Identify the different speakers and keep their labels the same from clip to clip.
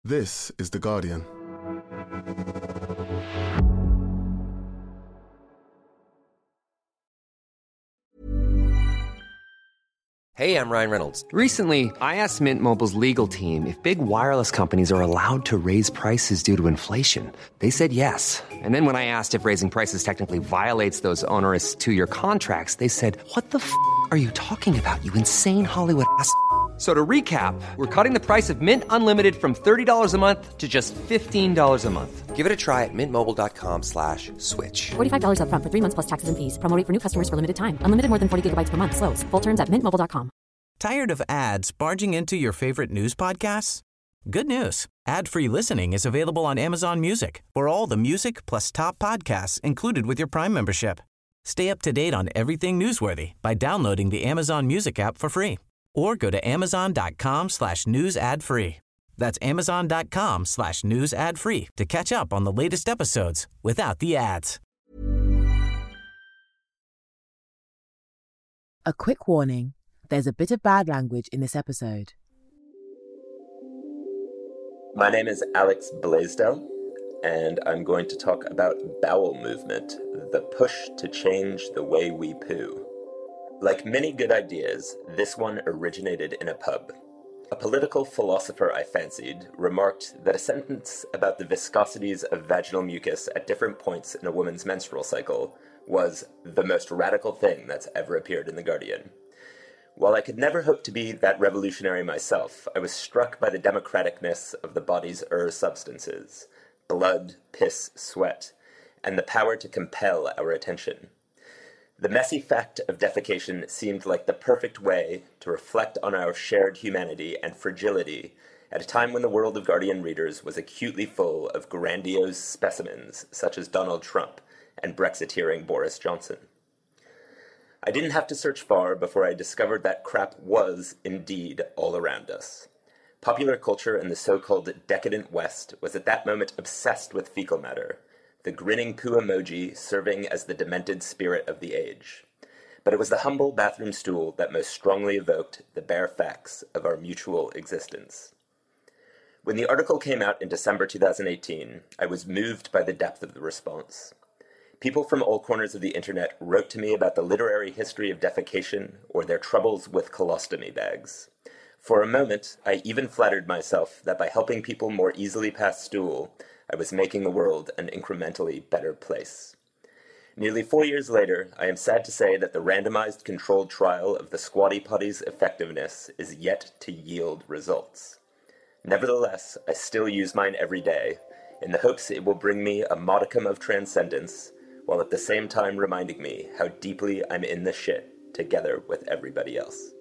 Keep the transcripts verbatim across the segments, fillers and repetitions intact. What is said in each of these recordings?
Speaker 1: This is The Guardian.
Speaker 2: Hey, I'm Ryan Reynolds.
Speaker 3: Recently, I asked Mint Mobile's legal team if big wireless companies are allowed to raise prices due to inflation. They said yes. And then when I asked if raising prices technically violates those onerous two-year contracts, they said, what the f*** are you talking about, you insane Hollywood ass f- So to recap, we're cutting the price of Mint Unlimited from thirty dollars a month to just fifteen dollars a month.
Speaker 2: Give it a try at mintmobile.com slash switch.
Speaker 4: forty-five dollars up front for three months plus taxes and fees. Promo rate for new customers for limited time. Unlimited more than forty gigabytes per month. Slows full terms at mint mobile dot com.
Speaker 5: Tired of ads barging into your favorite news podcasts? Good news. Ad-free listening is available on Amazon Music for all the music plus top podcasts included with your Prime membership. Stay up to date on everything newsworthy by downloading the Amazon Music app for free or go to amazon.com slash news ad free. That's amazon.com slash news ad free to catch up on the latest episodes without the ads.
Speaker 6: A quick warning. There's a bit of bad language in this episode.
Speaker 7: My name is Alex Blaisdell, and I'm going to talk about bowel movement, the push to change the way we poo. Like many good ideas, this one originated in a pub. A political philosopher I fancied remarked that a sentence about the viscosities of vaginal mucus at different points in a woman's menstrual cycle was the most radical thing that's ever appeared in The Guardian. While I could never hope to be that revolutionary myself, I was struck by the democraticness of the body's ur substances, blood, piss, sweat, and the power to compel our attention. The messy fact of defecation seemed like the perfect way to reflect on our shared humanity and fragility at a time when the world of Guardian readers was acutely full of grandiose specimens such as Donald Trump and Brexiteering Boris Johnson. I didn't have to search far before I discovered that crap was, indeed, all around us. Popular culture in the so-called decadent West was at that moment obsessed with fecal matter, the grinning poo emoji serving as the demented spirit of the age. But it was the humble bathroom stool that most strongly evoked the bare facts of our mutual existence. When the article came out in December two thousand eighteen, I was moved by the depth of the response. People from all corners of the internet wrote to me about the literary history of defecation or their troubles with colostomy bags. For a moment, I even flattered myself that by helping people more easily pass stool, I was making the world an incrementally better place. Nearly four years later, I am sad to say that the randomized controlled trial of the Squatty Potty's effectiveness is yet to yield results. Nevertheless, I still use mine every day, in the hopes it will bring me a modicum of transcendence, while at the same time reminding me how deeply I'm in the shit together with everybody else.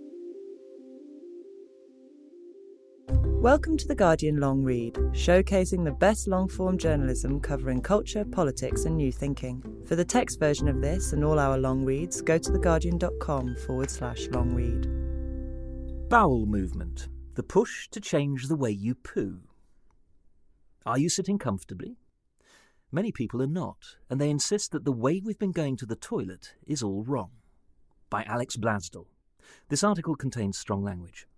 Speaker 8: Welcome to The Guardian Long Read, showcasing the best long-form journalism covering culture, politics and new thinking. For the text version of this and all our long reads, go to theguardian.com forward slash long read.
Speaker 9: Bowel movement, the push to change the way you poo. Are you sitting comfortably? Many people are not, and they insist that the way we've been going to the toilet is all wrong. By Alex Blaisdell. This article contains strong language.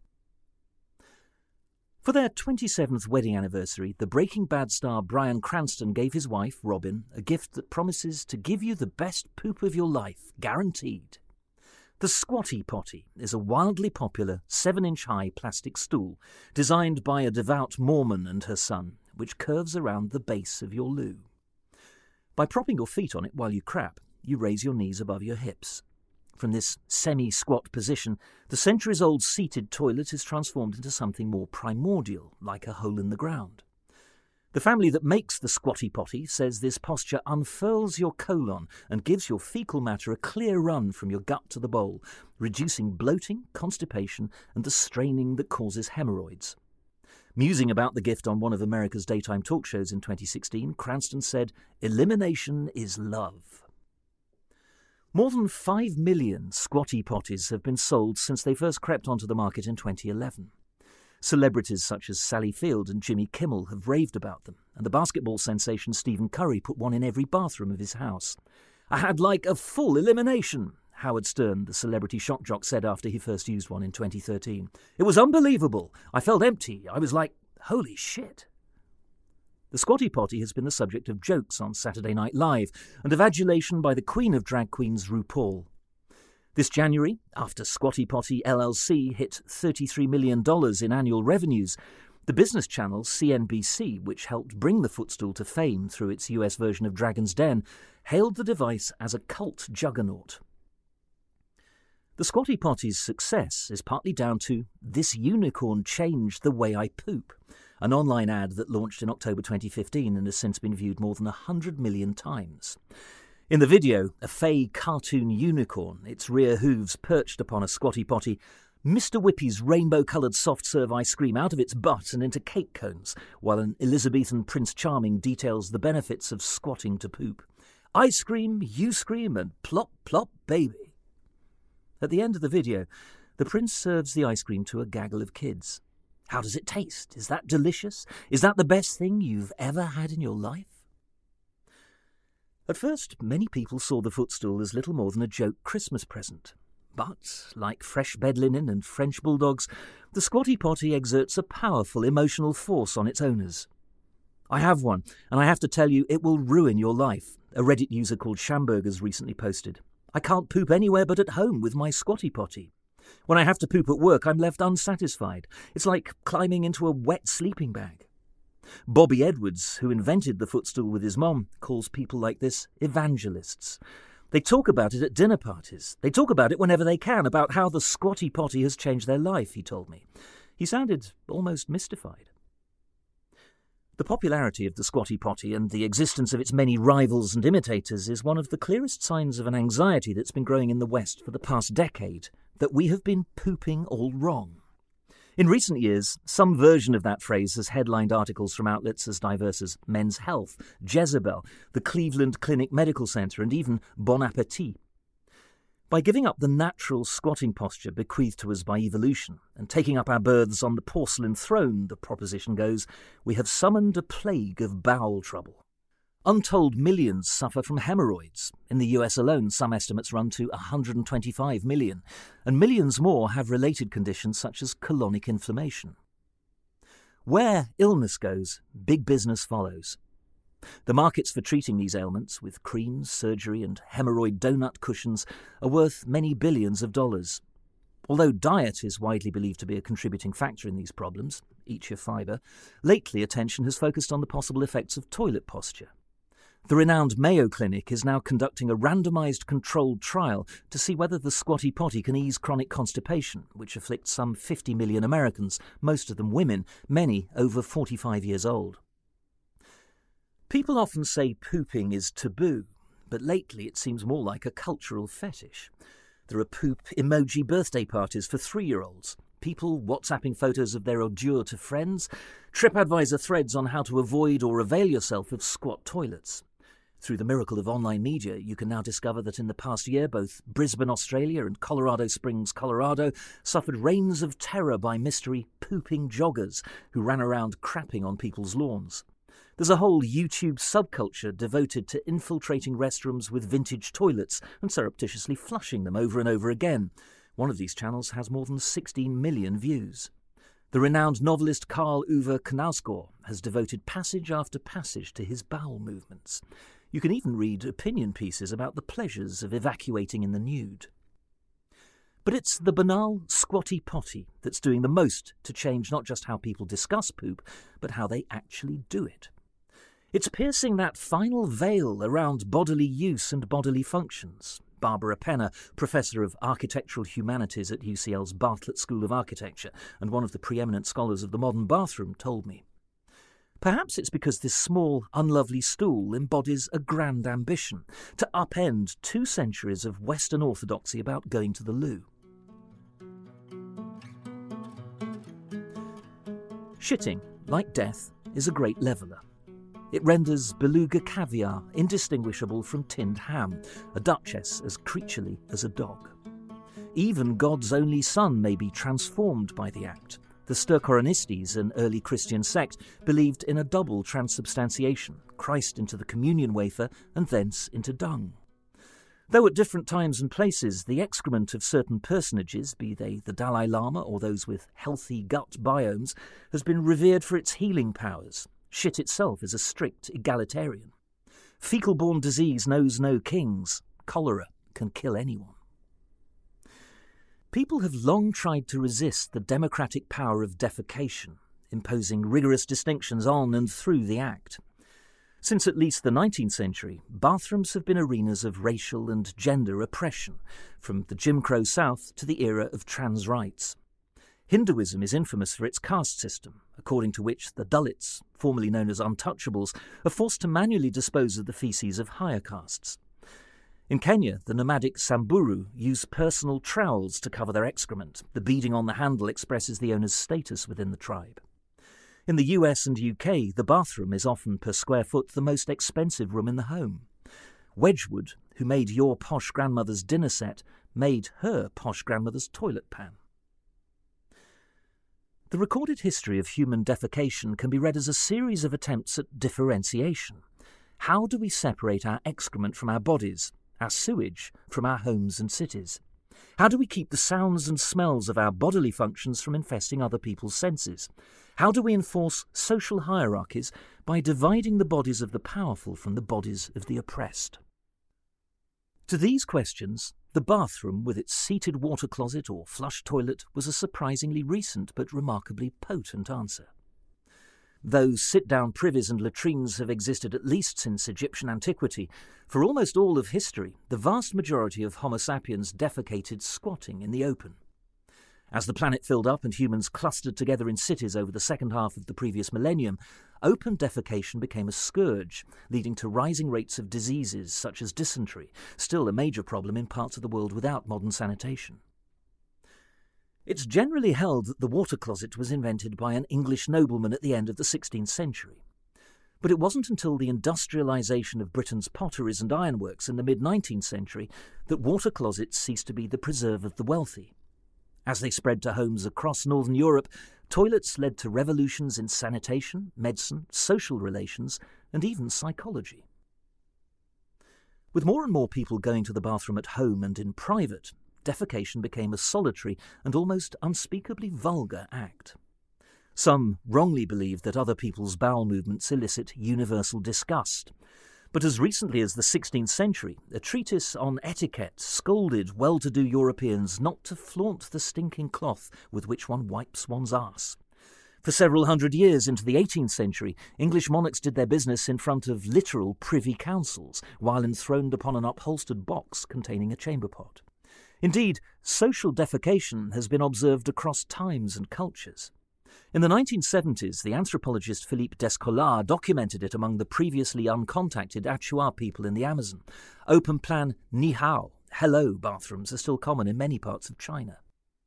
Speaker 9: For their twenty-seventh wedding anniversary, the Breaking Bad star Bryan Cranston gave his wife, Robin, a gift that promises to give you the best poop of your life, guaranteed. The Squatty Potty is a wildly popular seven-inch high plastic stool designed by a devout Mormon and her son, which curves around the base of your loo. By propping your feet on it while you crap, you raise your knees above your hips. From this semi-squat position, the centuries-old seated toilet is transformed into something more primordial, like a hole in the ground. The family that makes the Squatty Potty says this posture unfurls your colon and gives your fecal matter a clear run from your gut to the bowl, reducing bloating, constipation, and the straining that causes hemorrhoids. Musing about the gift on one of America's daytime talk shows in twenty sixteen, Cranston said, "Elimination is love." More than five million Squatty Potties have been sold since they first crept onto the market in twenty eleven. Celebrities such as Sally Field and Jimmy Kimmel have raved about them, and the basketball sensation Stephen Curry put one in every bathroom of his house. "I had like a full elimination," Howard Stern, the celebrity shock jock, said after he first used one in twenty thirteen. "It was unbelievable. I felt empty. I was like Holy shit. The Squatty Potty has been the subject of jokes on Saturday Night Live and of adulation by the queen of drag queens, RuPaul. This January, after Squatty Potty L L C hit thirty-three million dollars in annual revenues, the business channel C N B C, which helped bring the footstool to fame through its U S version of Dragon's Den, hailed the device as a cult juggernaut. The Squatty Potty's success is partly down to "This unicorn changed the way I poop," an online ad that launched in October twenty fifteen and has since been viewed more than one hundred million times. In the video, a fey cartoon unicorn, its rear hooves perched upon a Squatty Potty, Mister Whippy's rainbow-coloured soft-serve ice cream out of its butt and into cake cones, while an Elizabethan Prince Charming details the benefits of squatting to poop. Ice cream, you scream, and plop, plop, baby. At the end of the video, the prince serves the ice cream to a gaggle of kids. How does it taste? Is that delicious? Is that the best thing you've ever had in your life? At first, many people saw the footstool as little more than a joke Christmas present. But, like fresh bed linen and French bulldogs, the Squatty Potty exerts a powerful emotional force on its owners. I have one, and I have to tell you, it will ruin your life, a Reddit user called Schambergers recently posted. I can't poop anywhere but at home with my Squatty Potty. When I have to poop at work, I'm left unsatisfied. It's like climbing into a wet sleeping bag. Bobby Edwards, who invented the footstool with his mom, calls people like this evangelists. They talk about it at dinner parties. They talk about it whenever they can, about how the Squatty Potty has changed their life, he told me. He sounded almost mystified. The popularity of the Squatty Potty and the existence of its many rivals and imitators is one of the clearest signs of an anxiety that's been growing in the West for the past decade, that we have been pooping all wrong. In recent years, some version of that phrase has headlined articles from outlets as diverse as Men's Health, Jezebel, the Cleveland Clinic Medical Center, and even Bon Appetit. By giving up the natural squatting posture bequeathed to us by evolution and taking up our berths on the porcelain throne, the proposition goes, we have summoned a plague of bowel trouble. Untold millions suffer from hemorrhoids. In the U S alone, some estimates run to one hundred twenty-five million, and millions more have related conditions such as colonic inflammation. Where illness goes, big business follows. The markets for treating these ailments, with creams, surgery and hemorrhoid donut cushions, are worth many billions of dollars. Although diet is widely believed to be a contributing factor in these problems, eat your fibre, lately attention has focused on the possible effects of toilet posture. The renowned Mayo Clinic is now conducting a randomised controlled trial to see whether the Squatty Potty can ease chronic constipation, which afflicts some fifty million Americans, most of them women, many over forty-five years old. People often say pooping is taboo, but lately it seems more like a cultural fetish. There are poop emoji birthday parties for three-year-olds, people WhatsApping photos of their ordure to friends, TripAdvisor threads on how to avoid or avail yourself of squat toilets. Through the miracle of online media, you can now discover that in the past year, both Brisbane, Australia and Colorado Springs, Colorado, suffered reigns of terror by mystery pooping joggers who ran around crapping on people's lawns. There's a whole YouTube subculture devoted to infiltrating restrooms with vintage toilets and surreptitiously flushing them over and over again. One of these channels has more than sixteen million views. The renowned novelist Karl Ove Knausgård has devoted passage after passage to his bowel movements. You can even read opinion pieces about the pleasures of evacuating in the nude. But it's the banal Squatty Potty that's doing the most to change not just how people discuss poop, but how they actually do it. It's piercing that final veil around bodily use and bodily functions. Barbara Penner, Professor of Architectural Humanities at U C L's Bartlett School of Architecture and one of the preeminent scholars of the modern bathroom, told me. Perhaps it's because this small, unlovely stool embodies a grand ambition to upend two centuries of Western orthodoxy about going to the loo. Shitting, like death, is a great leveller. It renders beluga caviar indistinguishable from tinned ham, a duchess as creaturely as a dog. Even God's only son may be transformed by the act. The Stercoranistes, an early Christian sect, believed in a double transubstantiation, Christ into the communion wafer and thence into dung. Though at different times and places the excrement of certain personages, be they the Dalai Lama or those with healthy gut biomes, has been revered for its healing powers, shit itself is a strict egalitarian. Fecal-borne disease knows no kings. Cholera can kill anyone. People have long tried to resist the democratic power of defecation, imposing rigorous distinctions on and through the act. Since at least the nineteenth century, bathrooms have been arenas of racial and gender oppression, from the Jim Crow South to the era of trans rights. Hinduism is infamous for its caste system, according to which the Dalits, formerly known as untouchables, are forced to manually dispose of the feces of higher castes. In Kenya, the nomadic Samburu use personal trowels to cover their excrement. The beading on the handle expresses the owner's status within the tribe. In the U S and U K, the bathroom is often, per square foot, the most expensive room in the home. Wedgwood, who made your posh grandmother's dinner set, made her posh grandmother's toilet pan. The recorded history of human defecation can be read as a series of attempts at differentiation. How do we separate our excrement from our bodies, our sewage from our homes and cities? How do we keep the sounds and smells of our bodily functions from infesting other people's senses? How do we enforce social hierarchies by dividing the bodies of the powerful from the bodies of the oppressed? To these questions, the bathroom with its seated water closet or flush toilet was a surprisingly recent but remarkably potent answer. Though sit-down privies and latrines have existed at least since Egyptian antiquity, for almost all of history, the vast majority of Homo sapiens defecated squatting in the open. As the planet filled up and humans clustered together in cities over the second half of the previous millennium, open defecation became a scourge, leading to rising rates of diseases such as dysentery, still a major problem in parts of the world without modern sanitation. It's generally held that the water closet was invented by an English nobleman at the end of the sixteenth century. But it wasn't until the industrialisation of Britain's potteries and ironworks in the mid-nineteenth century that water closets ceased to be the preserve of the wealthy. As they spread to homes across northern Europe, toilets led to revolutions in sanitation, medicine, social relations, and even psychology. With more and more people going to the bathroom at home and in private, defecation became a solitary and almost unspeakably vulgar act. Some wrongly believe that other people's bowel movements elicit universal disgust. But as recently as the sixteenth century, a treatise on etiquette scolded well-to-do Europeans not to flaunt the stinking cloth with which one wipes one's arse. For several hundred years into the eighteenth century, English monarchs did their business in front of literal privy councils, while enthroned upon an upholstered box containing a chamber pot. Indeed, social defecation has been observed across times and cultures. In the nineteen seventies, the anthropologist Philippe Descollard documented it among the previously uncontacted Achua people in the Amazon. Open-plan ni hao, hello bathrooms are still common in many parts of China.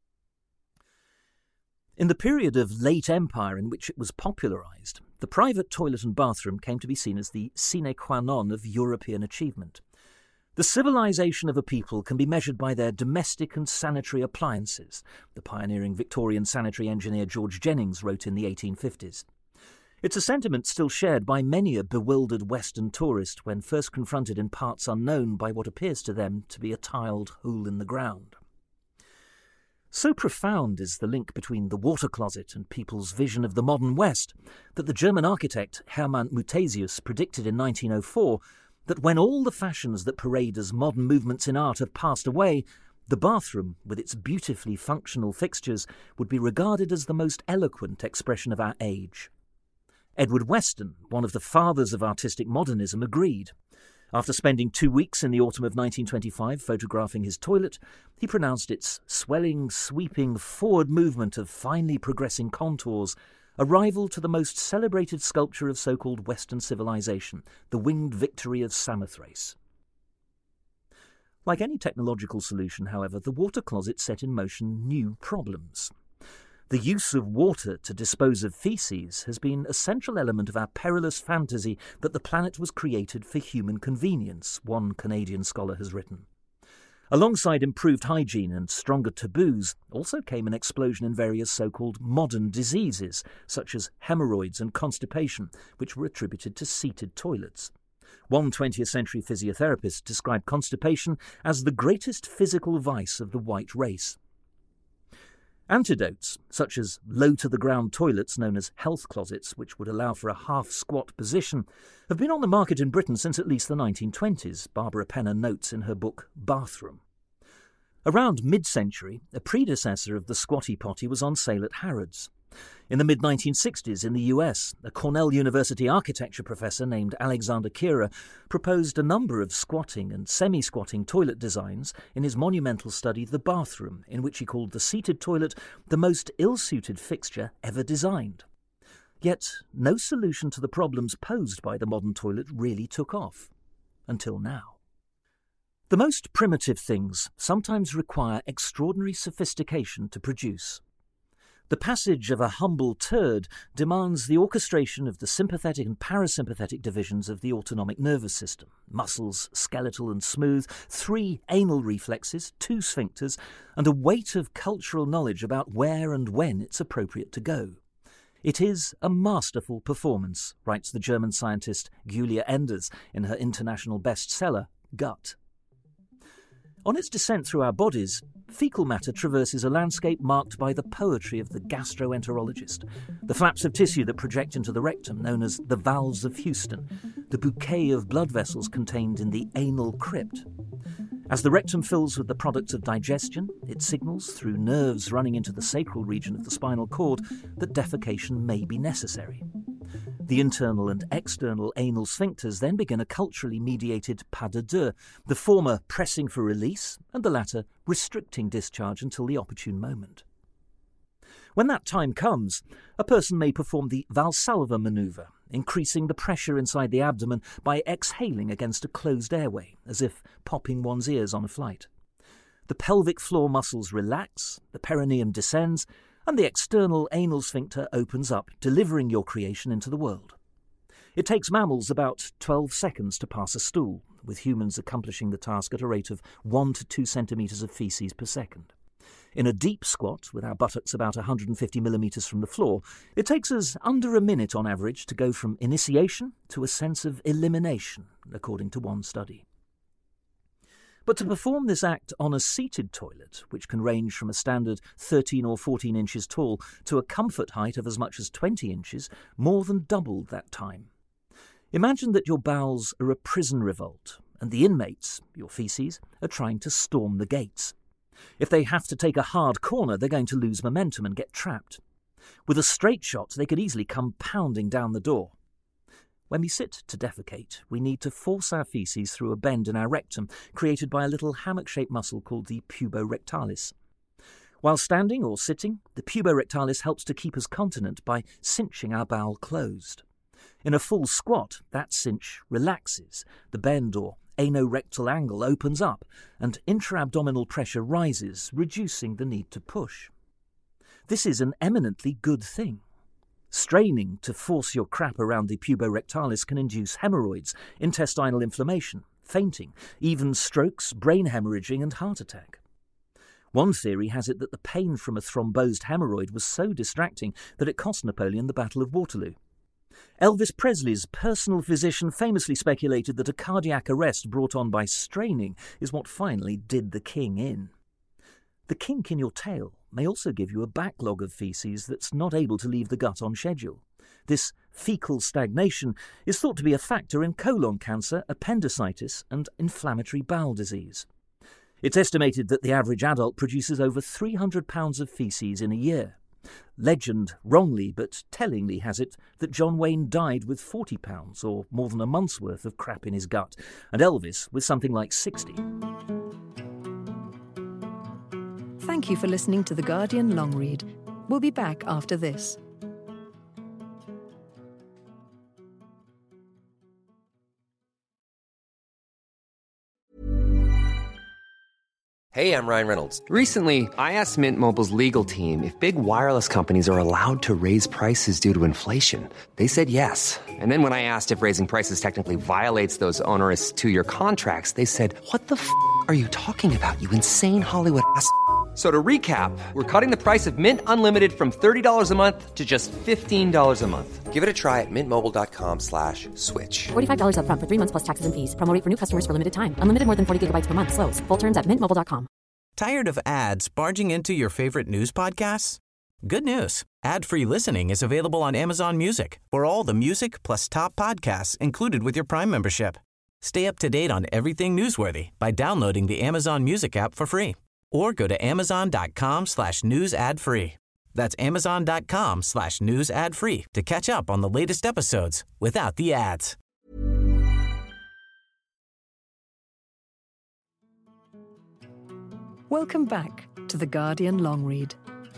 Speaker 9: In the period of late empire in which it was popularised, the private toilet and bathroom came to be seen as the sine qua non of European achievement. The civilization of a people can be measured by their domestic and sanitary appliances, the pioneering Victorian sanitary engineer George Jennings wrote in the eighteen fifties. It's a sentiment still shared by many a bewildered Western tourist when first confronted in parts unknown by what appears to them to be a tiled hole in the ground. So profound is the link between the water closet and people's vision of the modern West that the German architect Hermann Muthesius predicted in nineteen oh four that when all the fashions that parade as modern movements in art have passed away, the bathroom, with its beautifully functional fixtures, would be regarded as the most eloquent expression of our age. Edward Weston, one of the fathers of artistic modernism, agreed. After spending two weeks in the autumn of nineteen twenty-five photographing his toilet, he pronounced its swelling, sweeping, forward movement of finely progressing contours a rival to the most celebrated sculpture of so-called Western civilization, the Winged Victory of Samothrace. Like any technological solution, however, the water closet set in motion new problems. The use of water to dispose of feces has been a central element of our perilous fantasy that the planet was created for human convenience, one Canadian scholar has written. Alongside improved hygiene and stronger taboos also came an explosion in various so-called modern diseases, such as hemorrhoids and constipation, which were attributed to seated toilets. One twentieth century physiotherapist described constipation as the greatest physical vice of the white race. Antidotes, such as low-to-the-ground toilets known as health closets, which would allow for a half-squat position, have been on the market in Britain since at least the nineteen twenties, Barbara Penner notes in her book Bathroom. Around mid-century, a predecessor of the squatty potty was on sale at Harrods. In the mid nineteen sixties, in the U S, a Cornell University architecture professor named Alexander Kira proposed a number of squatting and semi-squatting toilet designs in his monumental study The Bathroom, in which he called the seated toilet the most ill-suited fixture ever designed. Yet no solution to the problems posed by the modern toilet really took off. Until now. The most primitive things sometimes require extraordinary sophistication to produce. The passage of a humble turd demands the orchestration of the sympathetic and parasympathetic divisions of the autonomic nervous system, muscles, skeletal and smooth, three anal reflexes, two sphincters, and a weight of cultural knowledge about where and when it's appropriate to go. It is a masterful performance, writes the German scientist Julia Enders in her international bestseller, Gut. On its descent through our bodies, fecal matter traverses a landscape marked by the poetry of the gastroenterologist, the flaps of tissue that project into the rectum, known as the valves of Houston, the bouquet of blood vessels contained in the anal crypt. As the rectum fills with the products of digestion, it signals through nerves running into the sacral region of the spinal cord that defecation may be necessary. The internal and external anal sphincters then begin a culturally mediated pas de deux, the former pressing for release and the latter restricting discharge until the opportune moment. When that time comes, a person may perform the Valsalva manoeuvre, increasing the pressure inside the abdomen by exhaling against a closed airway, as if popping one's ears on a flight. The pelvic floor muscles relax, the perineum descends, and the external anal sphincter opens up, delivering your creation into the world. It takes mammals about twelve seconds to pass a stool, with humans accomplishing the task at a rate of one to two centimetres of faeces per second. In a deep squat, with our buttocks about one hundred fifty millimetres from the floor, it takes us under a minute on average to go from initiation to a sense of elimination, according to one study. But to perform this act on a seated toilet, which can range from a standard thirteen or fourteen inches tall to a comfort height of as much as twenty inches, more than doubled that time. Imagine that your bowels are a prison revolt, and the inmates, your faeces, are trying to storm the gates. If they have to take a hard corner, they're going to lose momentum and get trapped. With a straight shot, they could easily come pounding down the door. When we sit to defecate, we need to force our faeces through a bend in our rectum, created by a little hammock-shaped muscle called the puborectalis. While standing or sitting, the puborectalis helps to keep us continent by cinching our bowel closed. In a full squat, that cinch relaxes, the bend or anorectal angle opens up, and intra-abdominal pressure rises, reducing the need to push. This is an eminently good thing. Straining to force your crap around the puborectalis can induce hemorrhoids, intestinal inflammation, fainting, even strokes, brain hemorrhaging and heart attack. One theory has it that the pain from a thrombosed hemorrhoid was so distracting that it cost Napoleon the Battle of Waterloo. Elvis Presley's personal physician famously speculated that a cardiac arrest brought on by straining is what finally did the king in. The kink in your tail may also give you a backlog of faeces that's not able to leave the gut on schedule. This fecal stagnation is thought to be a factor in colon cancer, appendicitis, and inflammatory bowel disease. It's estimated that the average adult produces over three hundred pounds of faeces in a year. Legend, wrongly but tellingly, has it that John Wayne died with forty pounds, or more than a month's worth of crap in his gut, and Elvis with something like sixty.
Speaker 1: Thank you for listening to The Guardian Long Read. We'll be back after this.
Speaker 2: Hey, I'm Ryan Reynolds.
Speaker 3: Recently, I asked Mint Mobile's legal team if big wireless companies are allowed to raise prices due to inflation. They said yes. And then when I asked if raising prices technically violates those onerous two-year contracts, they said, "What the f*** are you talking about, you insane Hollywood ass f- So to recap, we're cutting the price of Mint Unlimited from thirty dollars a month to just fifteen dollars a month.
Speaker 2: Give it a try at mintmobile.com slash switch.
Speaker 4: forty-five dollars up front for three months plus taxes and fees. Promo rate for new customers for limited time. Unlimited more than forty gigabytes per month. Slows full terms at mint mobile dot com.
Speaker 5: Tired of ads barging into your favorite news podcasts? Good news. Ad-free listening is available on Amazon Music for all the music plus top podcasts included with your Prime membership. Stay up to date on everything newsworthy by downloading the Amazon Music app for free or go to amazon.com slash news ad free. That's amazon.com slash news ad free to catch up on the latest episodes without the ads.
Speaker 1: Welcome back to The Guardian Long Read.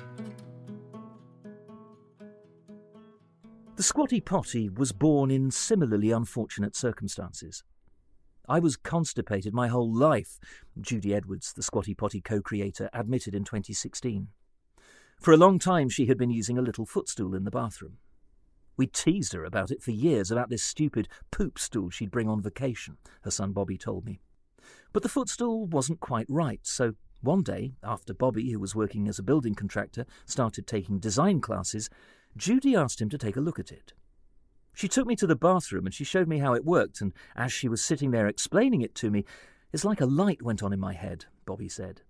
Speaker 9: The Squatty Potty was born in similarly unfortunate circumstances. I was constipated my whole life, Judy Edwards, the Squatty Potty co-creator, admitted in twenty sixteen. For a long time she had been using a little footstool in the bathroom. We teased her about it for years, about this stupid poop stool she'd bring on vacation, her son Bobby told me. But the footstool wasn't quite right, so one day, after Bobby, who was working as a building contractor, started taking design classes, Judy asked him to take a look at it. She took me to the bathroom and she showed me how it worked, and as she was sitting there explaining it to me, it's like a light went on in my head, Bobby said.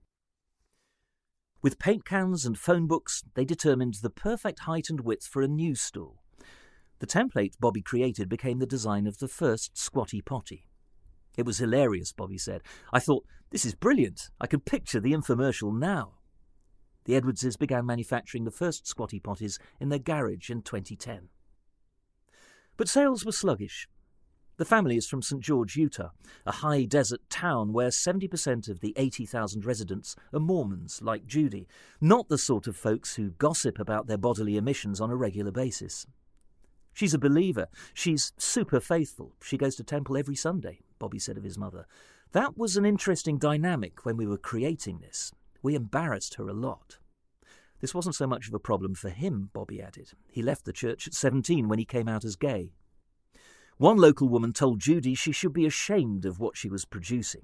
Speaker 9: With paint cans and phone books, they determined the perfect height and width for a new stool. The template Bobby created became the design of the first Squatty Potty. It was hilarious, Bobby said. I thought, this is brilliant. I can picture the infomercial now. The Edwardses began manufacturing the first Squatty Potties in their garage in twenty ten. But sales were sluggish. The family is from Saint George, Utah, a high desert town where seventy percent of the eighty thousand residents are Mormons like Judy, not the sort of folks who gossip about their bodily emissions on a regular basis. She's a believer. She's super faithful. She goes to temple every Sunday, Bobby said of his mother. That was an interesting dynamic when we were creating this. We embarrassed her a lot. This wasn't so much of a problem for him, Bobby added. He left the church at seventeen when he came out as gay. One local woman told Judy she should be ashamed of what she was producing.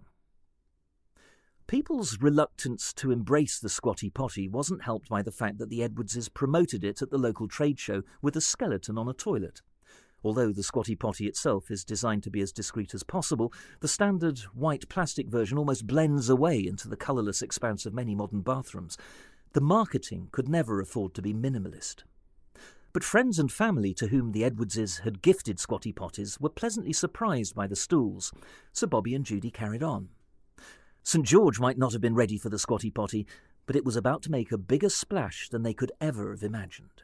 Speaker 9: People's reluctance to embrace the Squatty Potty wasn't helped by the fact that the Edwardses promoted it at the local trade show with a skeleton on a toilet. Although the Squatty Potty itself is designed to be as discreet as possible, the standard white plastic version almost blends away into the colourless expanse of many modern bathrooms. The marketing could never afford to be minimalist. But friends and family to whom the Edwardses had gifted Squatty Potties were pleasantly surprised by the stools, so Bobby and Judy carried on. Saint George might not have been ready for the Squatty Potty, but it was about to make a bigger splash than they could ever have imagined.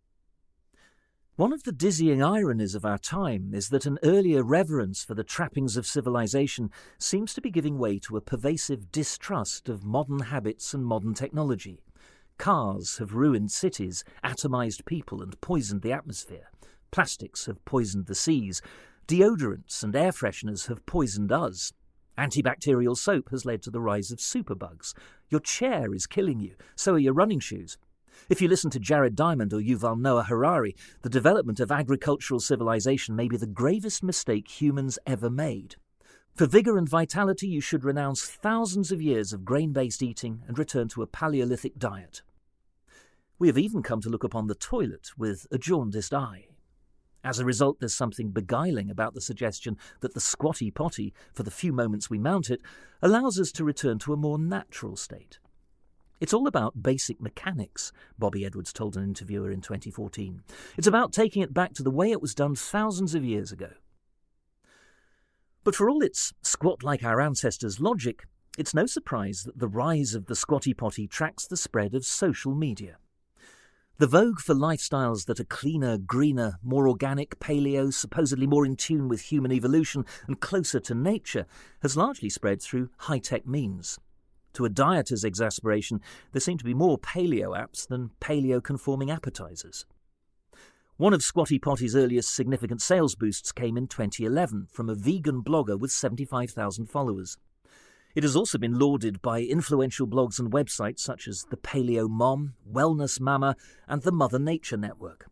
Speaker 9: One of the dizzying ironies of our time is that an earlier reverence for the trappings of civilization seems to be giving way to a pervasive distrust of modern habits and modern technology. Cars have ruined cities, atomized people and poisoned the atmosphere. Plastics have poisoned the seas. Deodorants and air fresheners have poisoned us. Antibacterial soap has led to the rise of superbugs. Your chair is killing you, so are your running shoes. If you listen to Jared Diamond or Yuval Noah Harari, the development of agricultural civilization may be the gravest mistake humans ever made. For vigour and vitality, you should renounce thousands of years of grain-based eating and return to a Paleolithic diet. We have even come to look upon the toilet with a jaundiced eye. As a result, there's something beguiling about the suggestion that the Squatty Potty, for the few moments we mount it, allows us to return to a more natural state. It's all about basic mechanics, Bobby Edwards told an interviewer in twenty fourteen. It's about taking it back to the way it was done thousands of years ago. But for all its squat-like our ancestors' logic, it's no surprise that the rise of the Squatty Potty tracks the spread of social media. The vogue for lifestyles that are cleaner, greener, more organic, paleo, supposedly more in tune with human evolution and closer to nature, has largely spread through high-tech means. To a dieter's exasperation, there seem to be more paleo apps than paleo-conforming appetizers. One of Squatty Potty's earliest significant sales boosts came in twenty eleven from a vegan blogger with seventy-five thousand followers. It has also been lauded by influential blogs and websites such as the Paleo Mom, Wellness Mama, and the Mother Nature Network.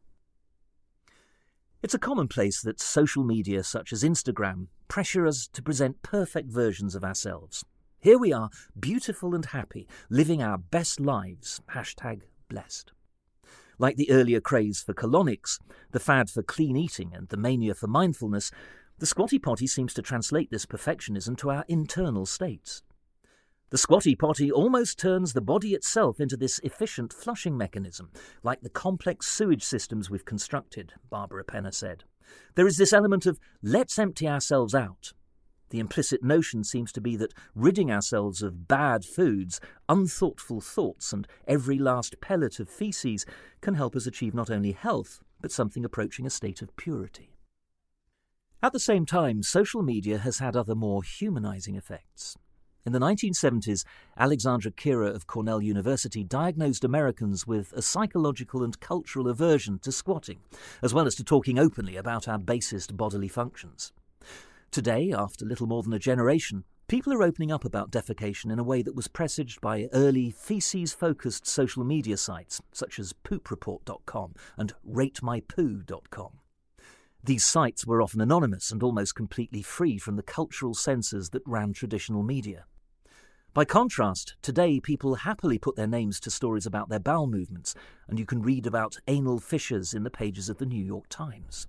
Speaker 9: It's a commonplace that social media such as Instagram pressure us to present perfect versions of ourselves. Here we are, beautiful and happy, living our best lives, hashtag blessed. Like the earlier craze for colonics, the fad for clean eating and the mania for mindfulness, the Squatty Potty seems to translate this perfectionism to our internal states. The Squatty Potty almost turns the body itself into this efficient flushing mechanism, like the complex sewage systems we've constructed, Barbara Penner said. There is this element of, let's empty ourselves out. The implicit notion seems to be that ridding ourselves of bad foods, unthoughtful thoughts, and every last pellet of faeces can help us achieve not only health, but something approaching a state of purity. At the same time, social media has had other more humanizing effects. In the nineteen seventies, Alexandra Kira of Cornell University diagnosed Americans with a psychological and cultural aversion to squatting, as well as to talking openly about our basest bodily functions. Today, after little more than a generation, people are opening up about defecation in a way that was presaged by early faeces-focused social media sites such as poop report dot com and rate my poo dot com. These sites were often anonymous and almost completely free from the cultural censors that ran traditional media. By contrast, today people happily put their names to stories about their bowel movements, and you can read about anal fissures in the pages of the New York Times.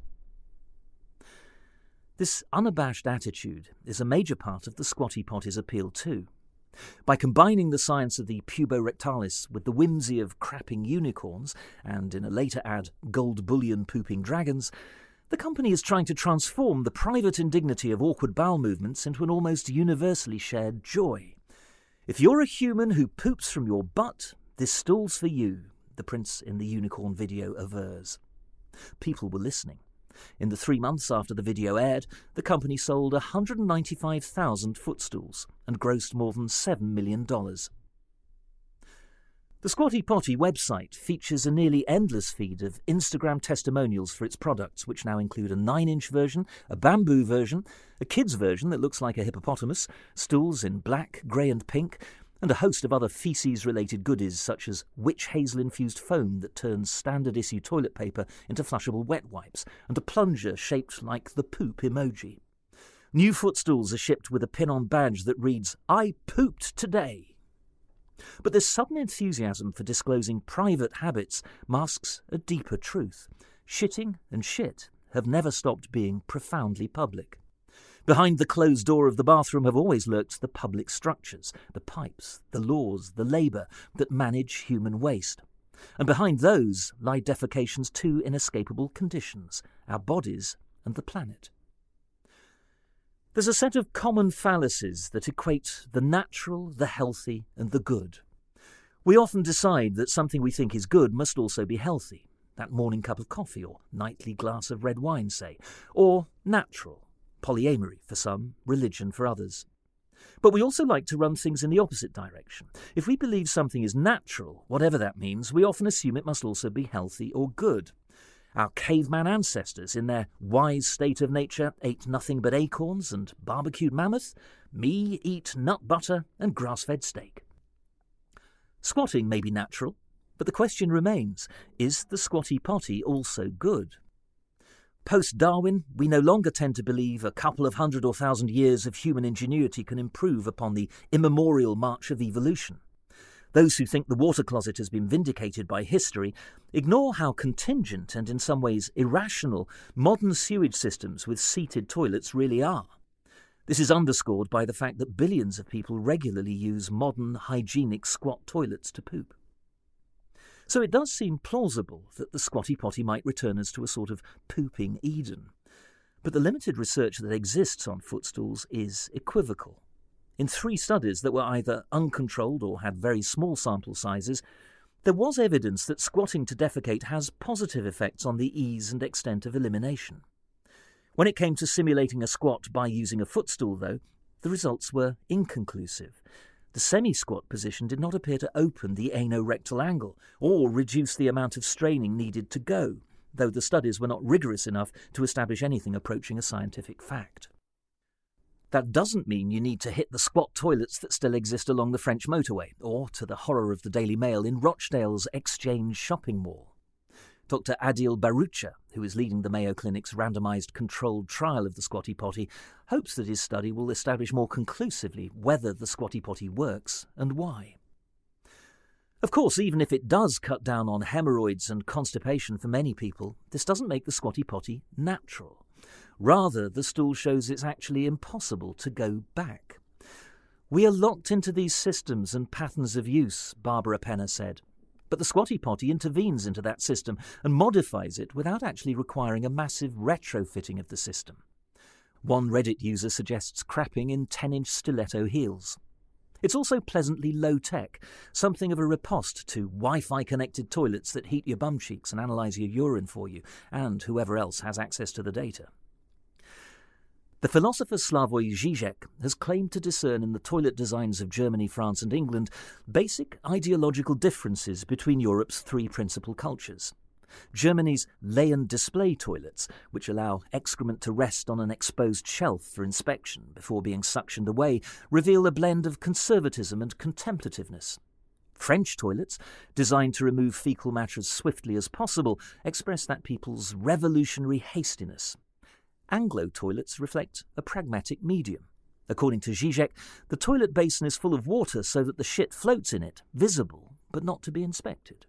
Speaker 9: This unabashed attitude is a major part of the Squatty Potty's appeal too. By combining the science of the puborectalis with the whimsy of crapping unicorns, and in a later ad, gold bullion pooping dragons, the company is trying to transform the private indignity of awkward bowel movements into an almost universally shared joy. If you're a human who poops from your butt, this stool's for you, the prince in the unicorn video avers. People were listening. In the three months after the video aired, the company sold one hundred ninety-five thousand footstools and grossed more than seven million dollars. The Squatty Potty website features a nearly endless feed of Instagram testimonials for its products, which now include a nine-inch version, a bamboo version, a kids' version that looks like a hippopotamus, stools in black, grey and pink, and a host of other faeces-related goodies such as witch hazel-infused foam that turns standard-issue toilet paper into flushable wet wipes, and a plunger shaped like the poop emoji. New footstools are shipped with a pin-on badge that reads, "I pooped today." But this sudden enthusiasm for disclosing private habits masks a deeper truth. Shitting and shit have never stopped being profoundly public. Behind the closed door of the bathroom have always lurked the public structures, the pipes, the laws, the labour that manage human waste. And behind those lie defecation's two inescapable conditions, our bodies and the planet. There's a set of common fallacies that equate the natural, the healthy, and the good. We often decide that something we think is good must also be healthy, that morning cup of coffee or nightly glass of red wine, say, or natural, polyamory for some, religion for others. But we also like to run things in the opposite direction. If we believe something is natural, whatever that means, we often assume it must also be healthy or good. Our caveman ancestors, in their wise state of nature, ate nothing but acorns and barbecued mammoth. Me eat nut butter and grass-fed steak. Squatting may be natural, but the question remains, is the Squatty Potty also good? Post-Darwin, we no longer tend to believe a couple of hundred or thousand years of human ingenuity can improve upon the immemorial march of evolution. Those who think the water closet has been vindicated by history ignore how contingent and in some ways irrational modern sewage systems with seated toilets really are. This is underscored by the fact that billions of people regularly use modern, hygienic squat toilets to poop. So it does seem plausible that the Squatty Potty might return us to a sort of pooping Eden. But the limited research that exists on footstools is equivocal. In three studies that were either uncontrolled or had very small sample sizes, there was evidence that squatting to defecate has positive effects on the ease and extent of elimination. When it came to simulating a squat by using a footstool, though, the results were inconclusive. The semi-squat position did not appear to open the anorectal angle or reduce the amount of straining needed to go, though the studies were not rigorous enough to establish anything approaching a scientific fact. That doesn't mean you need to hit the squat toilets that still exist along the French motorway, or, to the horror of the Daily Mail, in Rochdale's Exchange shopping mall. Doctor Adil Barucha, who is leading the Mayo Clinic's randomised controlled trial of the squatty potty, hopes that his study will establish more conclusively whether the squatty potty works and why. Of course, even if it does cut down on hemorrhoids and constipation for many people, this doesn't make the squatty potty natural. Rather, the stool shows it's actually impossible to go back. We are locked into these systems and patterns of use, Barbara Penner said. But the squatty potty intervenes into that system and modifies it without actually requiring a massive retrofitting of the system. One Reddit user suggests crapping in ten-inch stiletto heels. It's also pleasantly low-tech, something of a riposte to Wi-Fi connected toilets that heat your bum cheeks and analyse your urine for you, and whoever else has access to the data. The philosopher Slavoj Žižek has claimed to discern in the toilet designs of Germany, France and England basic ideological differences between Europe's three principal cultures. Germany's lay and display toilets, which allow excrement to rest on an exposed shelf for inspection before being suctioned away, reveal a blend of conservatism and contemplativeness. French toilets, designed to remove fecal matter as swiftly as possible, express that people's revolutionary hastiness. Anglo toilets reflect a pragmatic medium. According to Žižek, the toilet basin is full of water so that the shit floats in it, visible, but not to be inspected.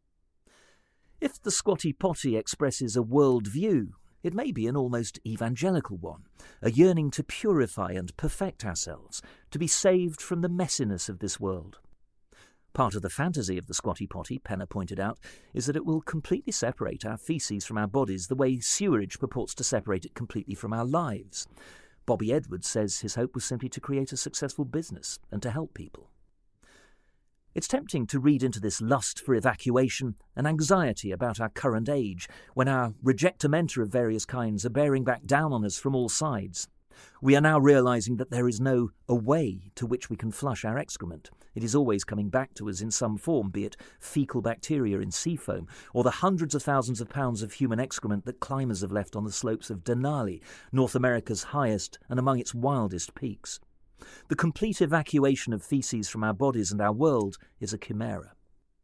Speaker 9: If the squatty potty expresses a world view, it may be an almost evangelical one, a yearning to purify and perfect ourselves, to be saved from the messiness of this world. Part of the fantasy of the squatty potty, Penner pointed out, is that it will completely separate our faeces from our bodies the way sewerage purports to separate it completely from our lives. Bobby Edwards says his hope was simply to create a successful business and to help people. It's tempting to read into this lust for evacuation an anxiety about our current age, when our rejectamenta of various kinds are bearing back down on us from all sides. We are now realising that there is no a way to which we can flush our excrement. It is always coming back to us in some form, be it faecal bacteria in sea foam, or the hundreds of thousands of pounds of human excrement that climbers have left on the slopes of Denali, North America's highest and among its wildest peaks. The complete evacuation of faeces from our bodies and our world is a chimera.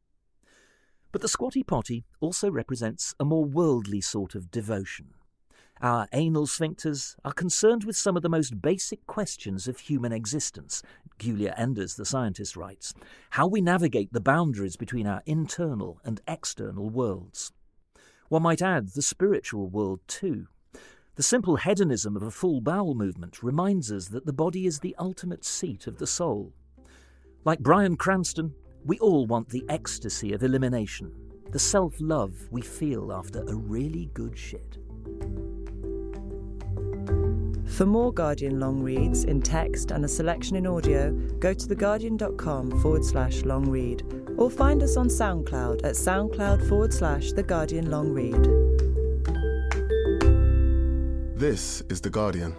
Speaker 9: But the squatty potty also represents a more worldly sort of devotion. Our anal sphincters are concerned with some of the most basic questions of human existence, Julia Enders, the scientist, writes, how we navigate the boundaries between our internal and external worlds. One might add the spiritual world too. The simple hedonism of a full bowel movement reminds us that the body is the ultimate seat of the soul. Like Bryan Cranston, we all want the ecstasy of elimination, the self-love we feel after a really good shit.
Speaker 8: For more Guardian long reads in text and a selection in audio, go to theguardian.com forward slash long read or find us on SoundCloud at soundcloud forward slash The Guardian Long Read.
Speaker 10: This is The Guardian.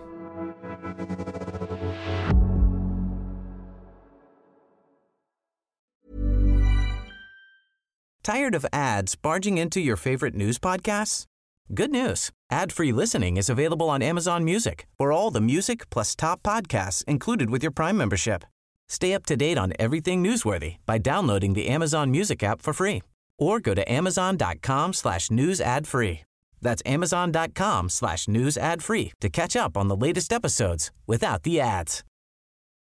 Speaker 5: Tired of ads barging into your favorite news podcasts? Good news. Ad-free listening is available on Amazon Music for all the music plus top podcasts included with your Prime membership. Stay up to date on everything newsworthy by downloading the Amazon Music app for free or go to amazon.com slash news ad free. That's amazon.com slash news ad free to catch up on the latest episodes without the ads.